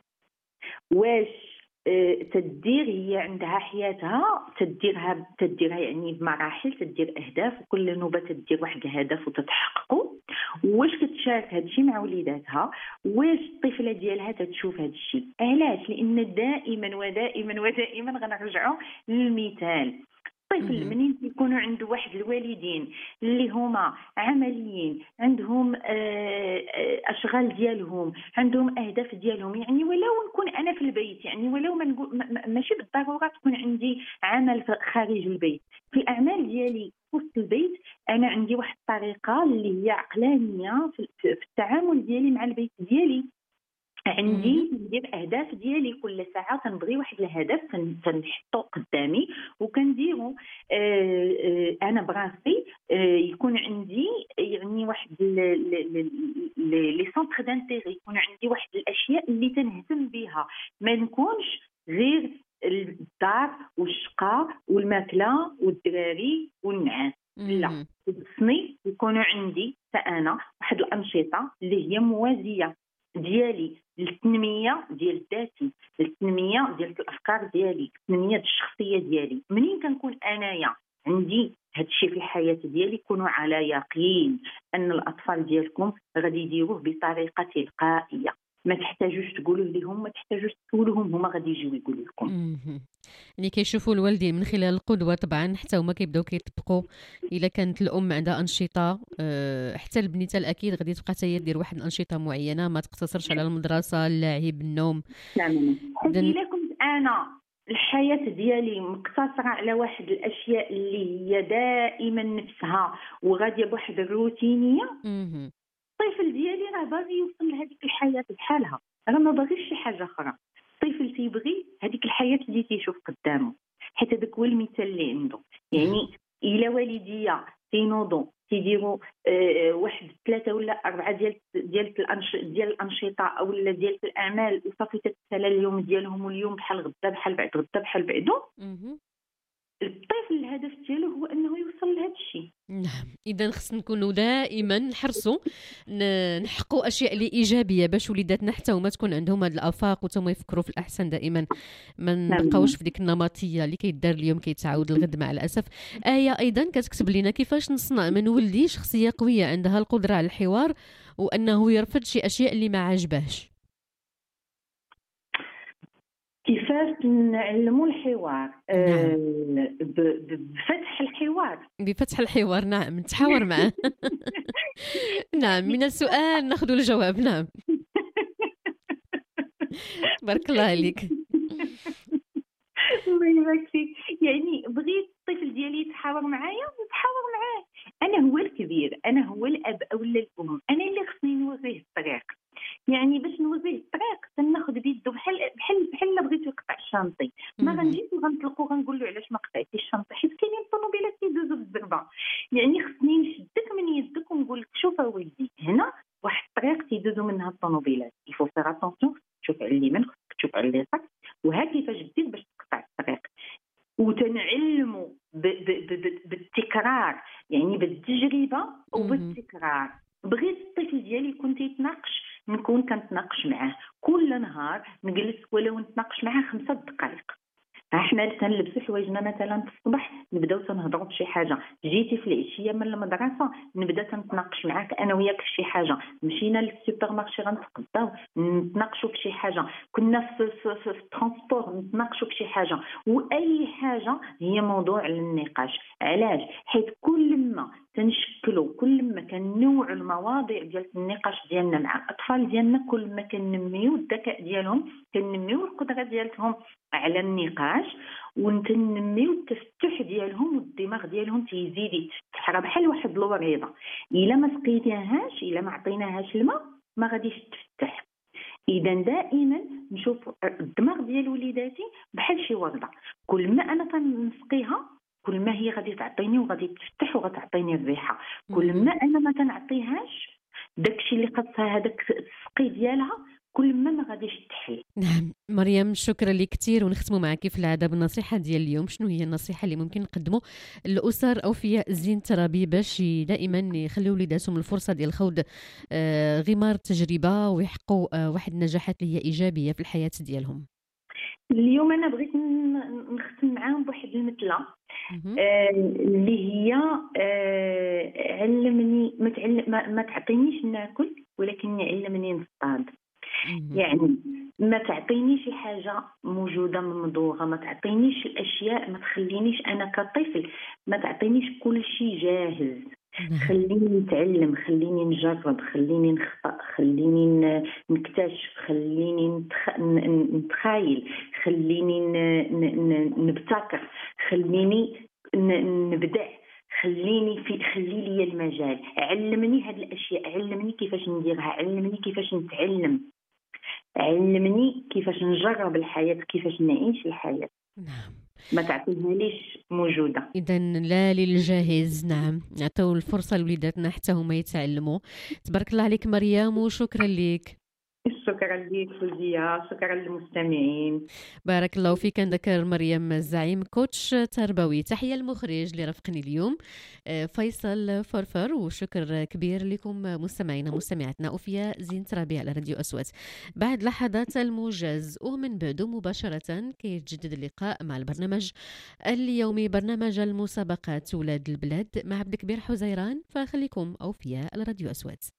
S2: واش آه، تدير هي عندها حياتها تديرها تديرها يعني بمراحل، تدير اهداف وكل نوبه تدير واحد الهدف وتتحققه؟ واش كتشارك هذا الشيء مع وليداتها؟ واش الطفله ديالها تتشوف هذا الشيء؟ علاش؟ لان دائما ودائما ودائما غنرجعوا للمثال. الطفل
S1: مهم.
S2: منين يكونوا عنده واحد الوالدين اللي هما عمليين، عندهم آه، آه، اشغال ديالهم، عندهم اهداف ديالهم، يعني ولو نكون انا في البيت، يعني ولو ما نقول ما- ما- ماشي بالضروره تكون عندي عمل ف- خارج البيت، في الاعمال ديالي وسط البيت انا عندي واحد الطريقه اللي هي عقلانيه في في التعامل ديالي مع البيت ديالي. عندي ندير اهداف ديالي كل ساعه، كنبغي واحد الهدف كنحطو قدامي وكنديرو. آه آه انا براسي آه يكون عندي يعني واحد لي سونتر دانتيغي، يكون عندي واحد الاشياء اللي تنهتم بها، ما نكونش غير الدار والشقه والماكله والدراري والنعاس. لا، خصني يكونوا عندي حتى انا واحد الانشطه اللي هي موازيه ديالي للتنميه ديال ذاتي، للتنميه ديال الافكار ديالي، التنميه ديال الشخصيه ديالي. منين كنكون انايا عندي هذا الشيء في الحياه ديالي، كونوا على يقين ان الاطفال ديالكم غادي يديروه بطريقه تلقائيه، ما تحتاجوش تقولوا لهم، ما تحتاجوش تقولوهم، هما غادي يجيو يقولوا لكم.
S1: اللي كيشوفوا الوالدين من خلال القدوه طبعا حتى هما كيبداو كيطبقوا. الا كانت الام عندها انشطه، حتى البنيته الاكيد غادي تبقى حتى هي دير واحد الانشطه معينه، ما تقتصرش على المدرسه، اللعب، النوم.
S2: تماما. الا كنت انا الحياه ديالي مقتصره على واحد الاشياء اللي هي دائما نفسها وغاديه بواحد الروتينيه، الطفل ديالي راه باغي يوصل لهذيك الحياه بحالها، راه ما باغيش شي حاجه اخرى. الطفل تيبغي هذيك الحياه اللي تيشوف قدامه، حيت هذاك هو المثال اللي عنده. يعني الا والديا تينوضوا تيديروا آه واحد ثلاثه ولا اربعه ديال ديال الأنش ديال الانشطه او ديال الاعمال وصافي تتسالى اليوم ديالهم، واليوم بحال غدا بحال بعد غدا بحال بعدو، الطفل الهدف ديالو هو انه يوصل لهذا الشيء.
S1: نعم، اذا خصنا نكونوا دائما نحرصوا نحققوا اشياء اللي ايجابيه باش وليداتنا حتى هما تكون عندهم هذه الافاق وتما يفكروا في الاحسن دائما، ما نبقاوش في ديك النمطيه اللي كيدار اليوم كيتعاود الغد مع الاسف. آية ايضا كتكتب لنا كيفاش نصنع من ولدي شخصيه قويه عندها القدره على الحوار وانه يرفض شي اشياء اللي ما عاجبهش.
S2: كيفاش نعلموا الحوار؟ نعم. أه بفتح الحوار
S1: بفتح الحوار نعم، نتحاور معه. نعم، من السؤال ناخذ الجواب. نعم. بارك الله عليك.
S2: الله يبارك فيك. يعني بغيت الطفل ديالي يتحاور معايا نتحاور معاه. انا هو الكبير، انا هو الاب او الام، انا اللي خصني نوريه الطريق. يعني باش نوريه الطريق تناخذ بيدو بحال بحال بحال بغيت يقطع الشانطي، ما غنجيش وغنطلقو غنقول له علاش ما قطعتيش الشانطي، حيت كاينين الطوموبيلات كيدوزو بالزربه. يعني خصني نشدك من يدك ونقول لك شوف اولدي، هنا واحد الطريق تيدوزو منها الطوموبيلات، يفو فيغ اتونسيون، تشوف على اليمين خصك تشوف على اليسار، وها كيفاش دير باش تقطع الطريق. وتنعلموا بالتكرار، يعني بالتجربه وبالتكرار. بغيت الطفل ديالي يكون تيتناقش نكون كنتناقش معاه كل نهار، نجلس ولو نتناقش معاه خمسة دقائق. احنا تنلبسوا حوايجنا مثلا في الصباح نبداو تنهضروا بشي حاجه، جيتي في العشيه من المدرسه نبدا تنتناقش معاك انا وياك في شي حاجه، مشينا للسوبر مارشي غنتقداو نتناقشوا في شي حاجه، كنا في في, في, في الترونسبور نتناقشوا في شي حاجه، واي حاجه هي موضوع للنقاش. علاش؟ حيت كل ما تنشكلوا، كل ما كنوعوا المواضيع ديال النقاش ديالنا مع الاطفال ديالنا، كل ما كننميو الذكاء ديالهم، كننميو القدره ديالهم على النقاش، ونتنميو التفتح ديالهم، والدماغ ديالهم تيزيد يتفتح. راه بحال واحد الوريضه، الا ما سقيتيهاش، الا ما عطيناهاش الماء ما غاديش تفتح. اذا دائما نشوف الدماغ ديال وليداتي بحال شي ورده، كل ما انا تنسقيها كل ما هي غادي تعطيني وغادي تفتح وغتعطيني الريحه. كل ما انا ما تنعطيهاش داكشي اللي خاصها هذاك السقي ديالها، كل ما ما غاديش تحل.
S1: نعم مريم، شكرا لك كثير. ونختموا معك في العاده بالنصيحه ديال اليوم. شنو هي النصيحه اللي ممكن نقدموا للاسر اوفياء الزين الترابي باش دائما يخليوا وليداتهم الفرصه ديال خوض آه غمار التجربه ويحققوا آه واحد النجاحات اللي هي ايجابيه في الحياه ديالهم؟
S2: اليوم انا بغيت نختم معاهم بواحد المثله آه اللي هي آه علمني ما, تعلم ما, ما تعطينيش ناكل ولكن علمني نصطاد. يعني ما تعطينيش شي حاجه موجوده ممضوغه، ما تعطينيش الاشياء، ما تخلينيش انا كطفل ما تعطينيش كل شيء جاهز. خليني نتعلم، خليني نجرب، خليني نخطأ، خليني نكتشف، خليني نتخايل، خليني نبتكر، خليني نبدع، خليني في خلي لي المجال، علمني هذه الاشياء، علمني كيفاش نديرها، علمني كيفاش نتعلم، علمني كيفاش نجرب الحياه، كيفاش نعيش الحياه.
S1: نعم.
S2: ما تعطيها ليش موجوده.
S1: إذا لا للجاهز. نعم، نعطيو الفرصة لوليداتنا حتى هما يتعلموا. تبارك الله عليك مريم، وشكرا لك.
S2: شكرا لك فوزية، شكرا للمستمعين.
S1: بارك الله فيك. نذكر مريم الزعيم كوتش تربوي. تحية المخرج اللي رافقني اليوم فيصل فرفر، وشكر كبير لكم مستمعينا مستمعاتنا. وفيا زينة ربيع على راديو أصوات. بعد لحظات الموجز ومن بعد مباشرة كيتجدد اللقاء مع البرنامج اليومي، برنامج المسابقات ولاد البلاد مع عبد الكبير حزيران. فخليكم أوفياء على راديو أصوات.